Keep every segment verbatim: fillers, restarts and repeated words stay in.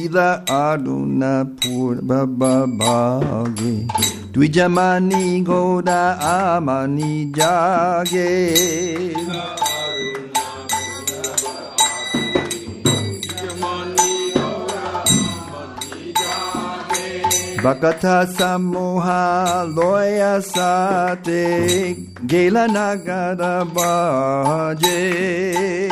Sila Aduna Purbabagi Dwijamani Goda Amani Jage Bhakata Samoha Loya Sate Gela Nagara Baje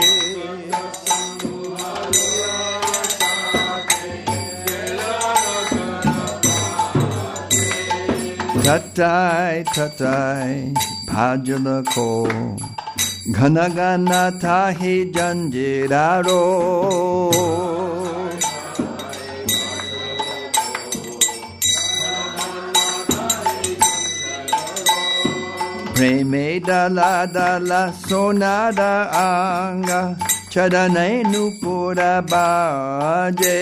Tatai Tatai Bhajala Ko Ghanagana Tahi Janjiraro Preme dala dala sonada anga Chadanai nupura baje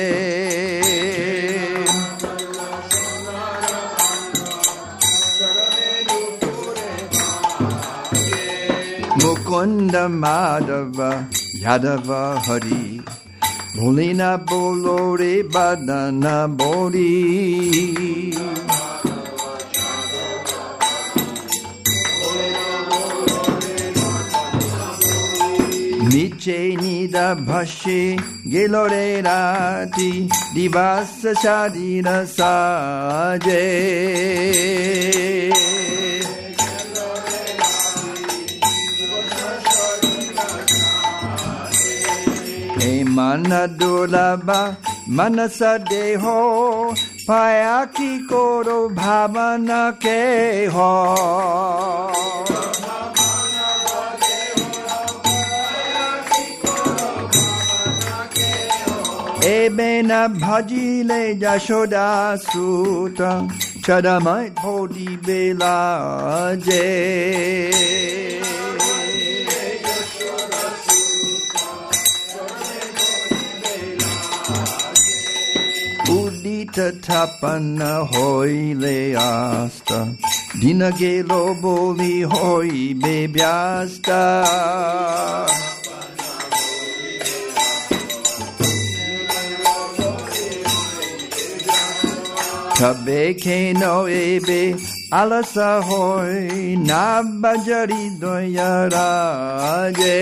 Mukunda Madhava Yadava Hari Bolina Bolore Badana Bodhi Niche Nida Bhashi Gilore Rati Divasa Shadina Saje Manadulaba Manasa Deho Payaki Koro Bhavana Keho Ebena Bhajile Jashoda Suta Chadamai Bodhi Bela Je Udita Tapana Hoile Asta Dinagelo Boli Hoi Bebiasta Kabeke no ebe alasa hoi nabajari doyaraje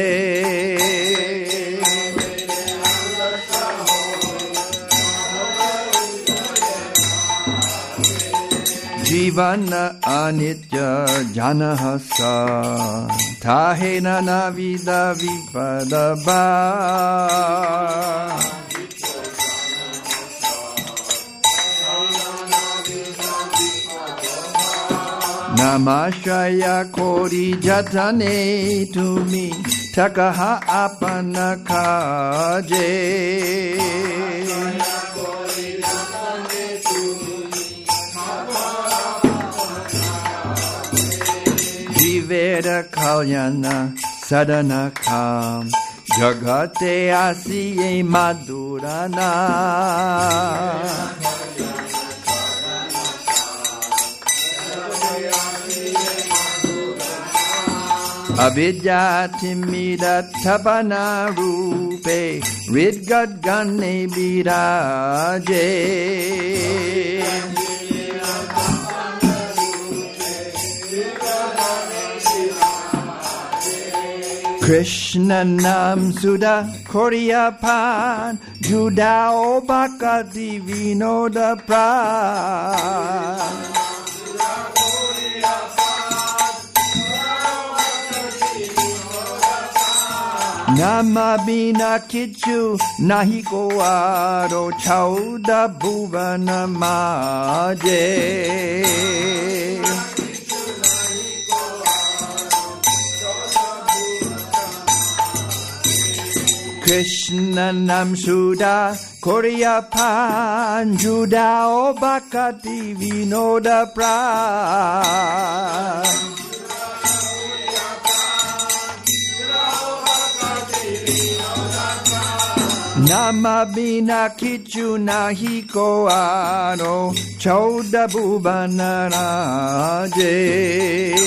Jivana anitya janahasa tahena navida vipadaba Namashaya kori jatane tumi takaha apana kaje Jiveda kalyana sadhana kam jagate asiye madurana Avidya timida tapana rupe ridgad gane biraje Krishna nam suda koryapan judao bhakati vinoda pran Nama bina kichu nahi ko aro chauda bhuvana maje Krishna nam suda koryapan judao bhakati vinoda pran Nama bina kichu nahi ko ano chauda bhuvana raje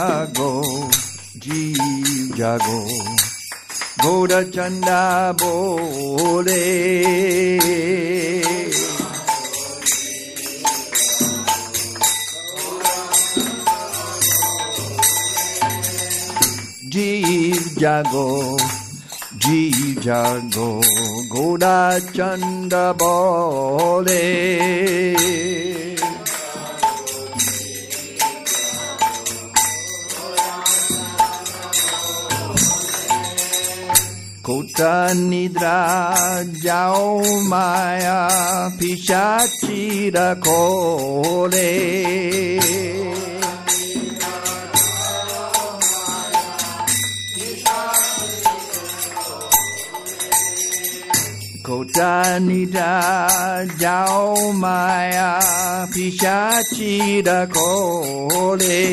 jago, jeev jago, Gaura Chanda bole. Jeev jago, jeev jago, Gaura Chanda bole. Kota nidra jao maya pishachira kole. Kota nidra jao maya pishachira kole.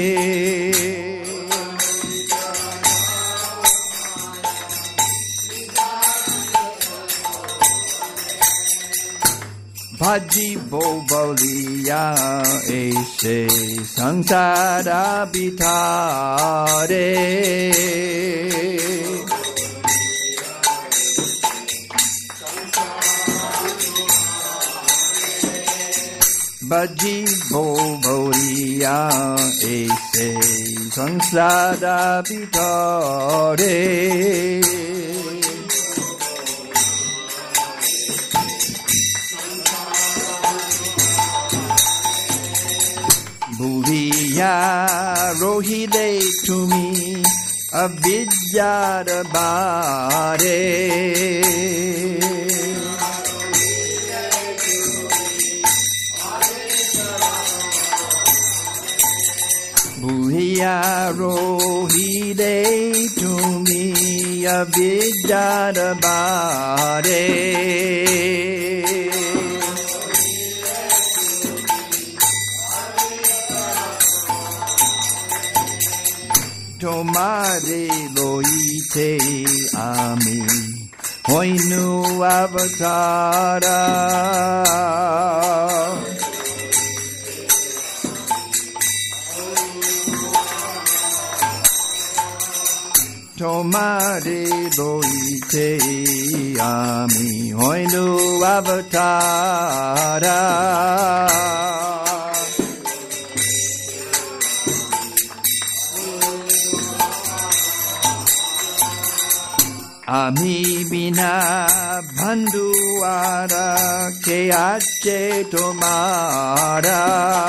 Bhaji boliya aise sansara bitare. Bhaji boliya aise sansara bitare. Bhuviya rohile tumi avidyara bare. Bhuviya rohile tumi avidyara bare. Tomare loite ami hoinu avatara. Tomare loite ami hoinu avatara. Ami bina bandhuara ke ache tomara.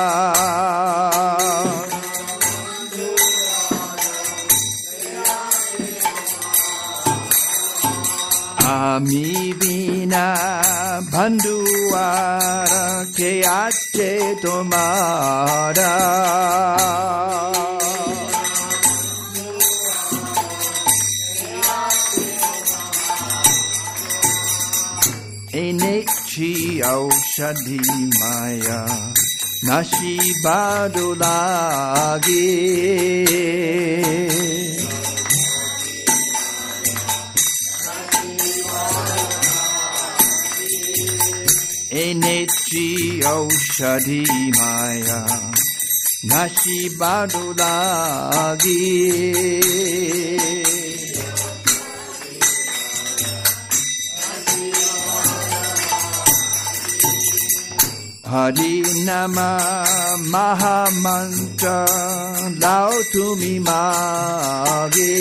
Ami bina bandhuara ke ache tomara. Enekchi aushadhi maya nashi badulagi. Enekchi aushadhi maya nashi badulagi. Hari Nama Mahamantra Lao Tumi Mage.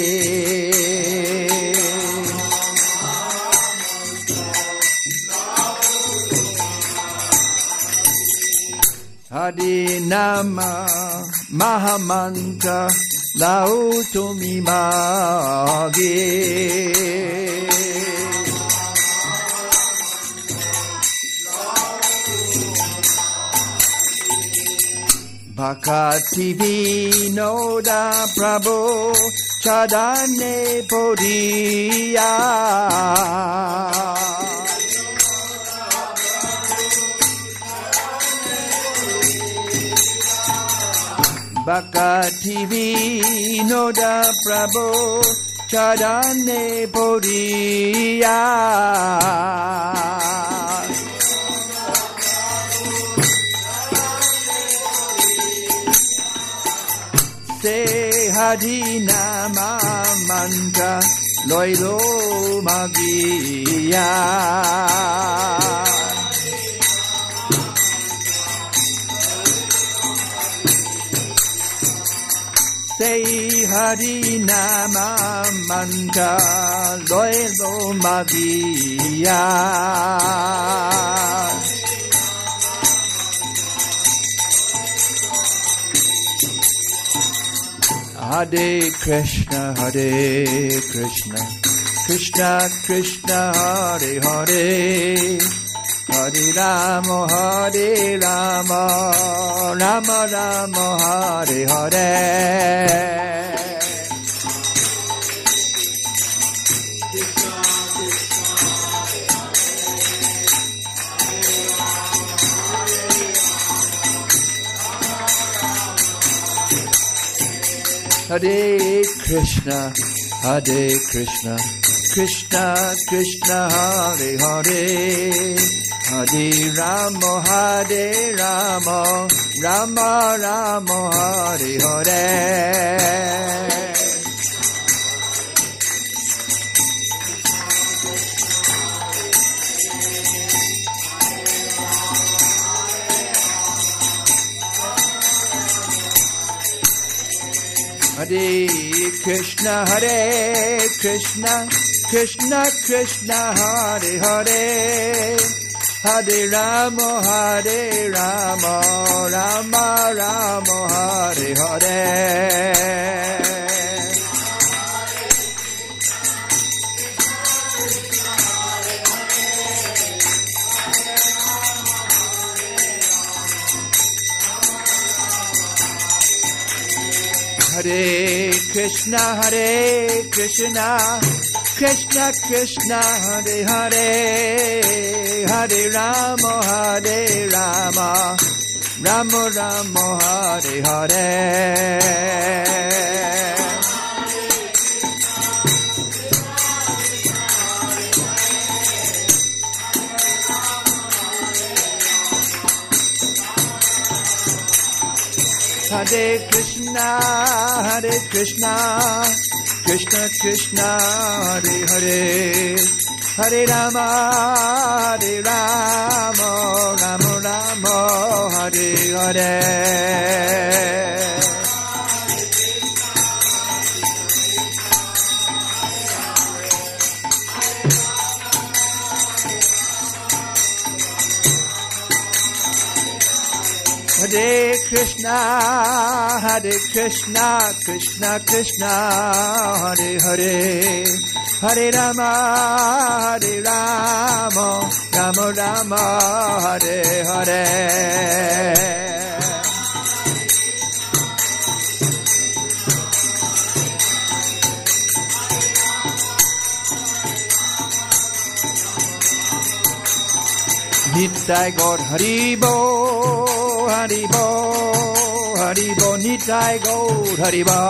Hari Nama Mahamantra Lao Tumi Mage. Bhakti Vinoda Prabhu Chadane Podiya. Bhakti Vinoda Prabhu Chadane Podiya. Say Hari Nama Mantra Loilo Magia Say Hari Nama Mantra Loilo Magia Hare Krishna, Hare Krishna, Krishna Krishna, Hare Hare, Hare Rama, Hare Rama, Rama Rama, Hare Hare. Hare Krishna, Hare Krishna, Krishna Krishna, Hare Hare, Hare Rama, Hare Rama, Rama Rama, Hare Hare. Hare Krishna, Hare Krishna, Krishna Krishna, Hare Hare, Hare Rama, Hare Rama, Rama Rama, Hare Hare. Hare Krishna, Hare Krishna, Krishna Krishna, Hare Hare, Hare Rama, Hare Rama, Rama Rama, Hare Hare. Hare Krishna, Hare Krishna, Krishna Krishna, Hare Hare, Hare Rama, Hare Rama, Rama Rama, Hare Hare. Hare Krishna, Hare Krishna, Krishna Krishna, Hare Hare, Hare Rama, Hare Rama, Rama Rama, Hare Hare. Nitai Gaur Haribo, Haribo, Haribo, Nitai Gaur Haribo.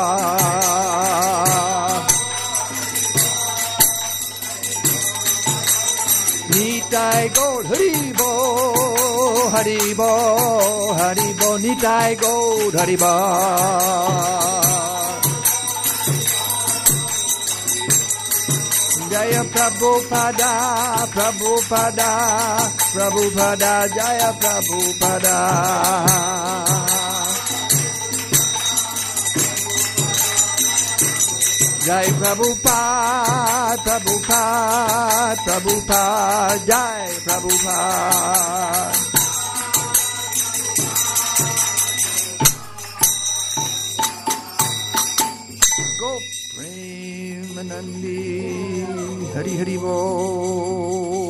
Nitai Gaur Haribo, Haribo, Haribo, Nitai Gaur Haribo. Jaya Prabhupada, Prabhupada, Prabhupada, Jaya Prabhupada. Jai Prabhupada, Prabhupada, Prabhupada, Jai Prabhupada. Go Premanandi, Hari Hari Bo.